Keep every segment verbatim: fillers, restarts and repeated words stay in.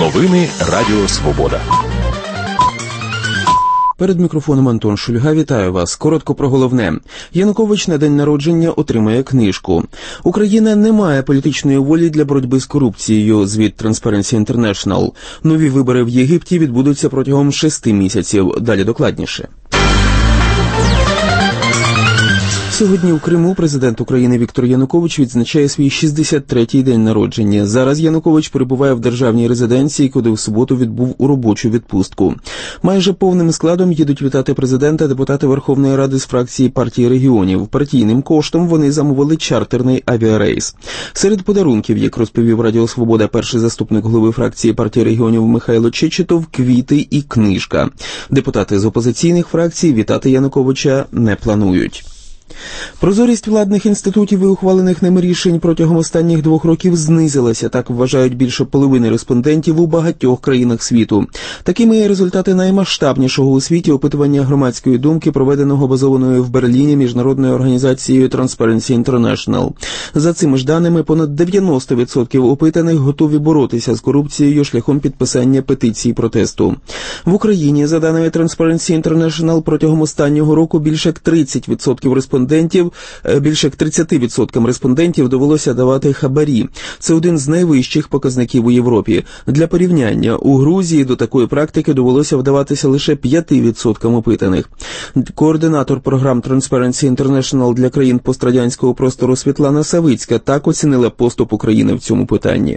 Новини Радіо Свобода. Перед мікрофоном Антон Шульга. Вітаю вас. Коротко про головне. Янукович на день народження отримає книжку. Україна не має політичної волі для боротьби з корупцією, звіт Transparency International. Нові вибори в Єгипті відбудуться протягом шести місяців. Далі докладніше. Сьогодні у Криму президент України Віктор Янукович відзначає свій шістдесят третій день народження. Зараз Янукович перебуває в державній резиденції, куди в суботу відбув у робочу відпустку. Майже повним складом їдуть вітати президента депутати Верховної Ради з фракції партії регіонів. Партійним коштом вони замовили чартерний авіарейс. Серед подарунків, як розповів Радіо Свобода перший заступник голови фракції партії регіонів Михайло Чечетов, квіти і книжка. Депутати з опозиційних фракцій вітати Януковича не планують. Прозорість владних інститутів і ухвалених ними рішень протягом останніх двох років знизилася, так вважають більше половини респондентів у багатьох країнах світу. Такими є результати наймасштабнішого у світі опитування громадської думки, проведеного базованою в Берліні міжнародною організацією Transparency International. За цими ж даними, понад дев'яносто відсотків опитаних готові боротися з корупцією шляхом підписання петиції протесту. В Україні, за даними Transparency International, протягом останнього року більше як тридцять відсотків респондентів Більше як тридцять відсотків респондентів довелося давати хабарі. Це один з найвищих показників у Європі. Для порівняння, у Грузії до такої практики довелося вдаватися лише п'ять відсотків опитаних. Координатор програм Transparency International для країн пострадянського простору Світлана Савицька так оцінила поступ України в цьому питанні.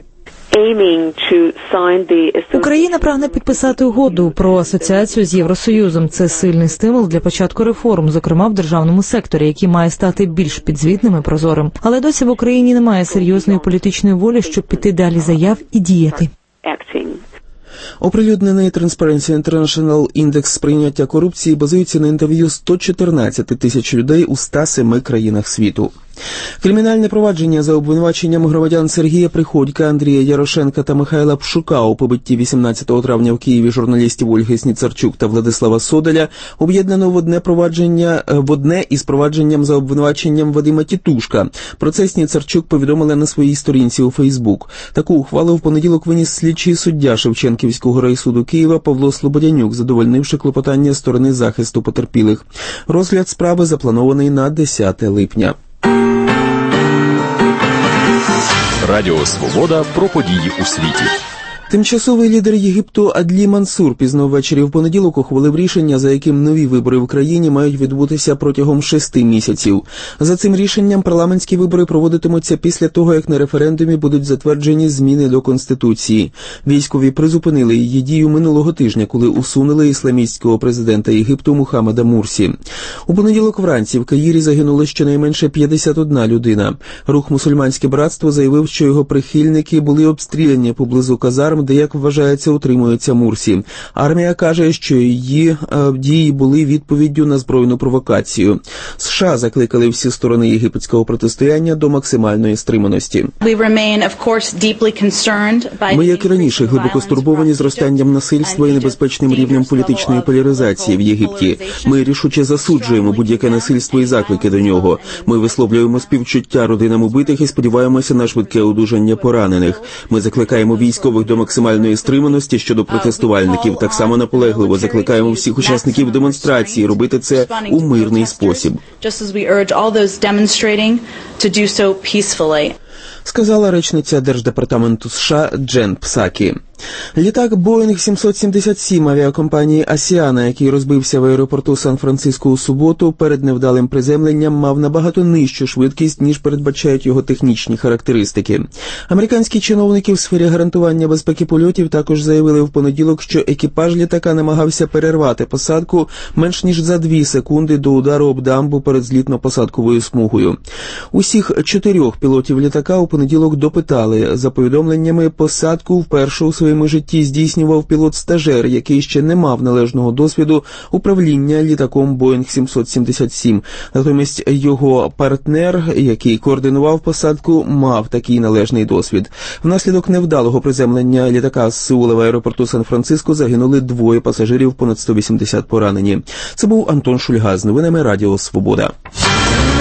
Україна прагне підписати угоду про асоціацію з Євросоюзом. Це сильний стимул для початку реформ, зокрема в державному секторі, який має стати більш підзвітним і прозорим. Але досі в Україні немає серйозної політичної волі, щоб піти далі заяв і діяти. Оприлюднений Transparency International індекс сприйняття корупції базується на інтерв'ю сто чотирнадцять тисяч людей у ста семи країнах світу. Кримінальне провадження за обвинуваченням громадян Сергія Приходька, Андрія Ярошенка та Михайла Пшука у побитті вісімнадцятого травня в Києві журналістів Ольги Сніцарчук та Владислава Соделя об'єднано в одне провадження в одне із провадженням за обвинуваченням Вадима Тітушка. Про це Сніцарчук повідомила на своїй сторінці у Фейсбук. Таку ухвалу в понеділок виніс слідчий суддя Шевченківського райсуду Києва Павло Слободянюк, задовольнивши клопотання сторони захисту потерпілих. Розгляд справи запланований на десяте липня. Радіо Свобода про події у світі. Тимчасовий лідер Єгипту Адлі Мансур пізно ввечері в понеділок ухвалив рішення, за яким нові вибори в країні мають відбутися протягом шести місяців. За цим рішенням парламентські вибори проводитимуться після того, як на референдумі будуть затверджені зміни до Конституції. Військові призупинили її дію минулого тижня, коли усунули ісламістського президента Єгипту Мухаммеда Мурсі. У понеділок вранці в Каїрі загинуло щонайменше п'ятдесят одна людина. Рух «Мусульманське братство» заявив, що його прихильники були обстріляні поблизу казарм, де, як вважається, утримується Мурсі. Армія каже, що її е, дії були відповіддю на збройну провокацію. США закликали всі сторони єгипетського протистояння до максимальної стриманості. Ми, як і раніше, глибоко стурбовані зростанням насильства і небезпечним рівнем політичної поляризації в Єгипті. Ми рішуче засуджуємо будь-яке насильство і заклики до нього. Ми висловлюємо співчуття родинам убитих і сподіваємося на швидке одужання поранених. Ми закликаємо військових до максимальної стриманості щодо протестувальників. Так само наполегливо закликаємо всіх учасників демонстрації робити це у мирний спосіб. Сказала речниця Держдепартаменту США Джен Псакі. Літак Боїнг сімсот сімдесят сім авіакомпанії «Асіана», який розбився в аеропорту Сан-Франциско у суботу, перед невдалим приземленням мав набагато нижчу швидкість, ніж передбачають його технічні характеристики. Американські чиновники в сфері гарантування безпеки польотів також заявили в понеділок, що екіпаж літака намагався перервати посадку менш ніж за дві секунди до удару об дамбу перед злітно-посадковою смугою. Усіх чотирьох пілотів літака у понеділок допитали. За повідомленнями, посадку вперше у своєму житті здійснював пілот-стажер, який ще не мав належного досвіду управління літаком Боїнг сімсот сімдесят сім. Натомість його партнер, який координував посадку, мав такий належний досвід. Внаслідок невдалого приземлення літака з Сеула в аеропорту Сан-Франциско загинули двоє пасажирів, понад сто вісімдесят поранені. Це був Антон Шульга з новинами Радіо Свобода.